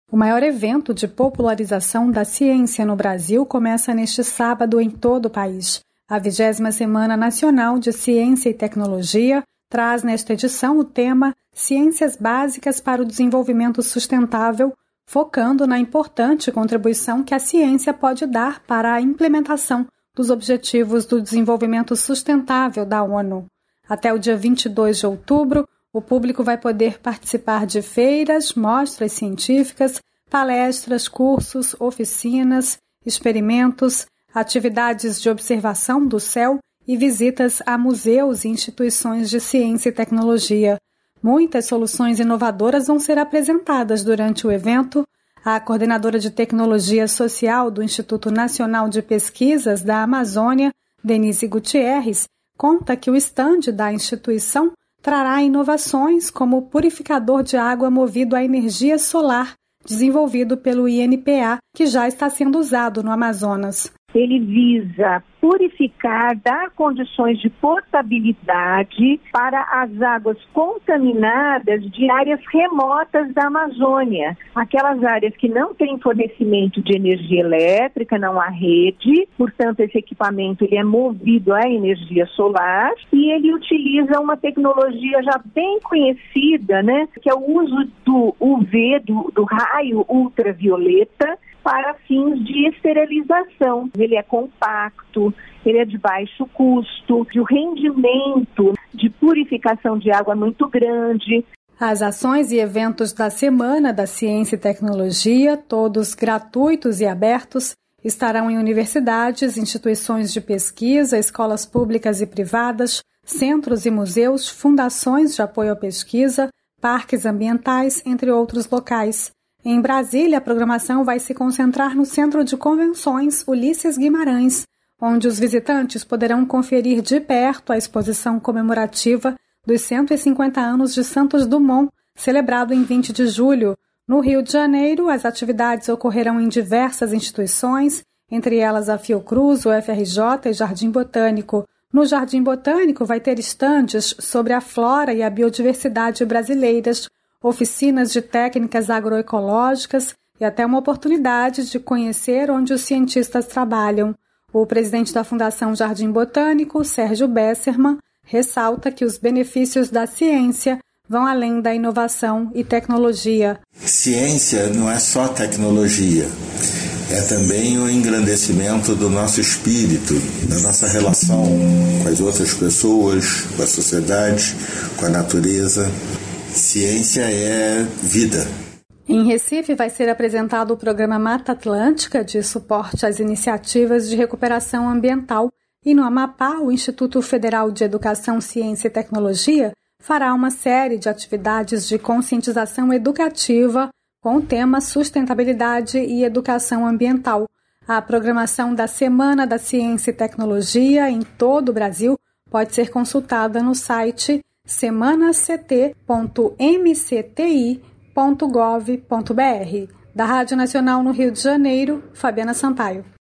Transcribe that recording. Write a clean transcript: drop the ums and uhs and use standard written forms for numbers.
O maior evento de popularização da ciência no Brasil começa neste sábado em todo o país. A 20ª Semana Nacional de Ciência e Tecnologia traz nesta edição o tema Ciências Básicas para o Desenvolvimento Sustentável, focando na importante contribuição que a ciência pode dar para a implementação dos Objetivos do Desenvolvimento Sustentável da ONU. Até o dia 22 de outubro, o público vai poder participar de feiras, mostras científicas, palestras, cursos, oficinas, experimentos, atividades de observação do céu e visitas a museus e instituições de ciência e tecnologia. Muitas soluções inovadoras vão ser apresentadas durante o evento. A coordenadora de Tecnologia Social do Instituto Nacional de Pesquisas da Amazônia, Denise Gutierrez, conta que o estande da instituição trará inovações como o purificador de água movido a energia solar, desenvolvido pelo INPA, que já está sendo usado no Amazonas. Ele visa purificar, dar condições de potabilidade para as águas contaminadas de áreas remotas da Amazônia. Aquelas áreas que não têm fornecimento de energia elétrica, não há rede, portanto esse equipamento ele é movido à energia solar e ele utiliza uma tecnologia já bem conhecida, que é o uso do UV, do raio ultravioleta, para fins de esterilização. Ele é compacto, ele é de baixo custo, o rendimento de purificação de água é muito grande. As ações e eventos da Semana da Ciência e Tecnologia, todos gratuitos e abertos, estarão em universidades, instituições de pesquisa, escolas públicas e privadas, centros e museus, fundações de apoio à pesquisa, parques ambientais, entre outros locais. Em Brasília, a programação vai se concentrar no Centro de Convenções Ulisses Guimarães, onde os visitantes poderão conferir de perto a exposição comemorativa dos 150 anos de Santos Dumont, celebrado em 20 de julho. No Rio de Janeiro, as atividades ocorrerão em diversas instituições, entre elas a Fiocruz, o FRJ e Jardim Botânico. No Jardim Botânico vai ter estandes sobre a flora e a biodiversidade brasileiras, oficinas de técnicas agroecológicas e até uma oportunidade de conhecer onde os cientistas trabalham. O presidente da Fundação Jardim Botânico, Sérgio Besserman, ressalta que os benefícios da ciência vão além da inovação e tecnologia. Ciência não é só tecnologia, é também o engrandecimento do nosso espírito, da nossa relação com as outras pessoas, com a sociedade, com a natureza. Ciência é vida. Em Recife vai ser apresentado o programa Mata Atlântica de suporte às iniciativas de recuperação ambiental e no Amapá o Instituto Federal de Educação, Ciência e Tecnologia fará uma série de atividades de conscientização educativa com o tema Sustentabilidade e Educação Ambiental. A programação da Semana da Ciência e Tecnologia em todo o Brasil pode ser consultada no site semanact.mcti.gov.br. Da Rádio Nacional no Rio de Janeiro, Fabiana Sampaio.